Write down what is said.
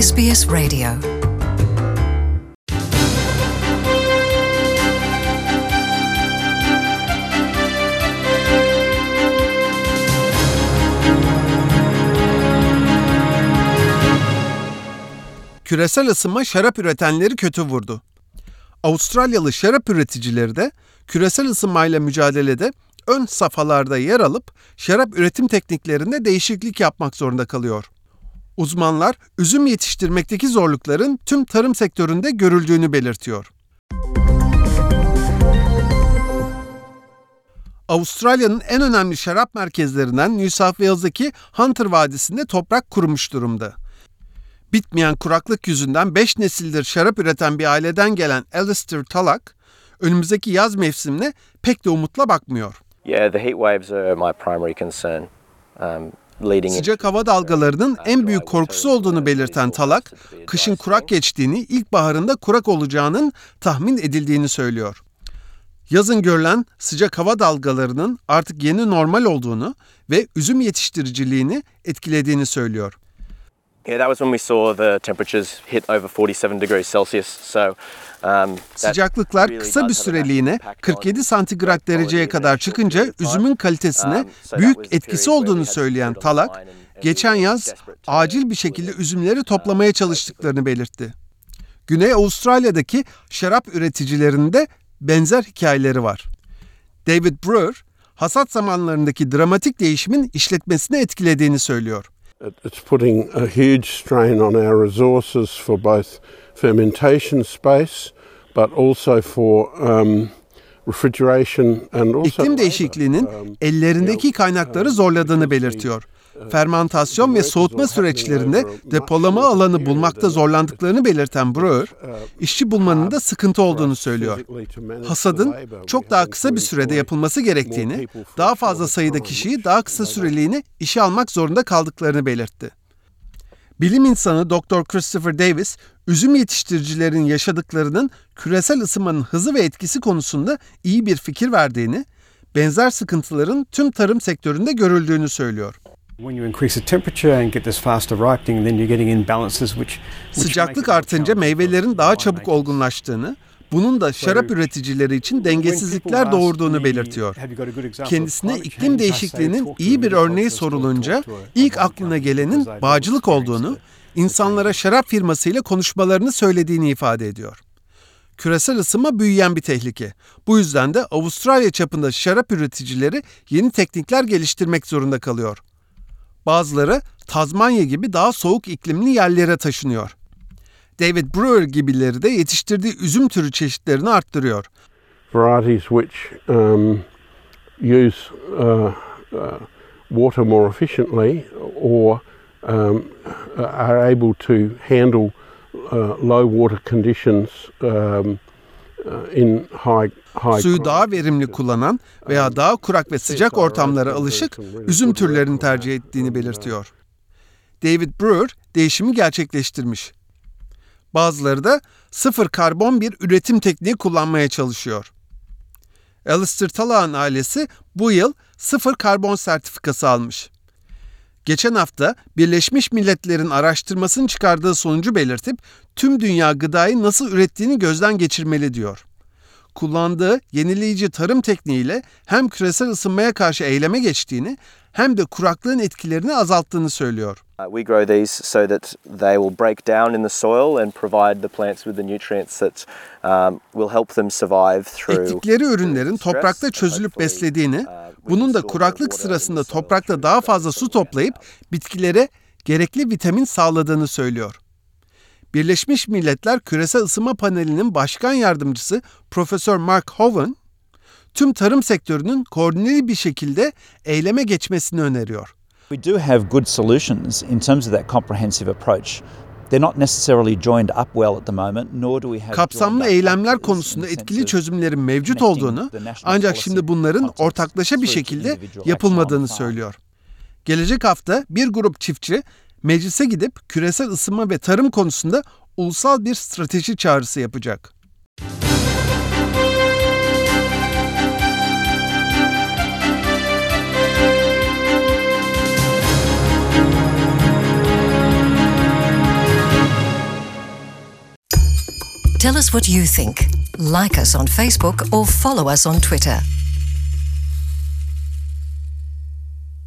SBS Radio. Küresel ısınma şarap üretenleri kötü vurdu. Avustralyalı şarap üreticileri de küresel ısınmayla mücadelede ön safhalarda yer alıp şarap üretim tekniklerinde değişiklik yapmak zorunda kalıyor. Uzmanlar üzüm yetiştirmekteki zorlukların tüm tarım sektöründe görüldüğünü belirtiyor. Avustralya'nın en önemli şarap merkezlerinden New South Wales'daki Hunter Vadisi'nde toprak kurumuş durumda. Bitmeyen kuraklık yüzünden 5 nesildir şarap üreten bir aileden gelen Alistair Tulloch, önümüzdeki yaz mevsimine pek de umutla bakmıyor. The heat waves are my primary concern. Sıcak hava dalgalarının en büyük korkusu olduğunu belirten Tulloch, kışın kurak geçtiğini, ilkbaharında kurak olacağının tahmin edildiğini söylüyor. Yazın görülen sıcak hava dalgalarının artık yeni normal olduğunu ve üzüm yetiştiriciliğini etkilediğini söylüyor. That was when we saw the temperatures hit over 47 degrees Celsius. Sıcaklıklar kısa bir süreliğine 47 santigrat dereceye kadar çıkınca üzümün kalitesine büyük etkisi olduğunu söyleyen Tulloch, geçen yaz acil bir şekilde üzümleri toplamaya çalıştıklarını belirtti. Güney Avustralya'daki şarap üreticilerinin de benzer hikayeleri var. David Brewer, hasat zamanlarındaki dramatik değişimin işletmesini etkilediğini söylüyor. It's putting a huge strain on our resources for both fermentation space, but also for refrigeration and also İklim değişikliğinin ellerindeki kaynakları zorladığını belirtiyor. Fermantasyon ve soğutma süreçlerinde depolama alanı bulmakta zorlandıklarını belirten Brewer, işçi bulmanın da sıkıntı olduğunu söylüyor. Hasadın çok daha kısa bir sürede yapılması gerektiğini, daha fazla sayıda kişiyi daha kısa süreliğine işe almak zorunda kaldıklarını belirtti. Bilim insanı Dr. Christopher Davis, üzüm yetiştiricilerin yaşadıklarının küresel ısınmanın hızı ve etkisi konusunda iyi bir fikir verdiğini, benzer sıkıntıların tüm tarım sektöründe görüldüğünü söylüyor. Sıcaklık artınca meyvelerin daha çabuk olgunlaştığını, bunun da şarap üreticileri için dengesizlikler doğurduğunu belirtiyor. Kendisine iklim değişikliğinin iyi bir örneği sorulunca ilk aklına gelenin bağcılık olduğunu, insanlara şarap firmasıyla konuşmalarını söylediğini ifade ediyor. Küresel ısınma büyüyen bir tehlike. Bu yüzden de Avustralya çapında şarap üreticileri yeni teknikler geliştirmek zorunda kalıyor. Bazıları Tazmanya gibi daha soğuk iklimli yerlere taşınıyor. David Brewer gibileri de yetiştirdiği üzüm türü çeşitlerini arttırıyor. Varieties which use water more efficiently or are able to handle low water conditions in high Suyu daha verimli kullanan veya daha kurak ve sıcak ortamlara alışık üzüm türlerini tercih ettiğini belirtiyor. David Brewer değişimi gerçekleştirmiş. Bazıları da sıfır karbon bir üretim tekniği kullanmaya çalışıyor. Alistair Tulloch'un ailesi bu yıl sıfır karbon sertifikası almış. Geçen hafta Birleşmiş Milletler'in araştırmasını çıkardığı sonucu belirtip tüm dünya gıdayı nasıl ürettiğini gözden geçirmeli diyor. Kullandığı yenileyici tarım tekniğiyle hem küresel ısınmaya karşı eyleme geçtiğini hem de kuraklığın etkilerini azalttığını söylüyor. We grow these so that they will break down in the soil and provide the plants with the nutrients that will help them survive through. Ektikleri ürünlerin toprakta çözülüp beslediğini, bunun da kuraklık sırasında toprakta daha fazla su toplayıp bitkilere gerekli vitamin sağladığını söylüyor. Birleşmiş Milletler Küresel Isınma Paneli'nin başkan yardımcısı Profesör Mark Hovan, tüm tarım sektörünün koordineli bir şekilde eyleme geçmesini öneriyor. We do have good solutions in terms of that comprehensive approach. They're not necessarily joined up well at the moment, nor do we have kapsamlı eylemler konusunda etkili çözümlerin mevcut olduğunu, ancak şimdi bunların ortaklaşa bir şekilde yapılmadığını söylüyor. Gelecek hafta bir grup çiftçi meclise gidip küresel ısınma ve tarım konusunda ulusal bir strateji çağrısı yapacak. Tell us what you think. Like us on Facebook or follow us on Twitter.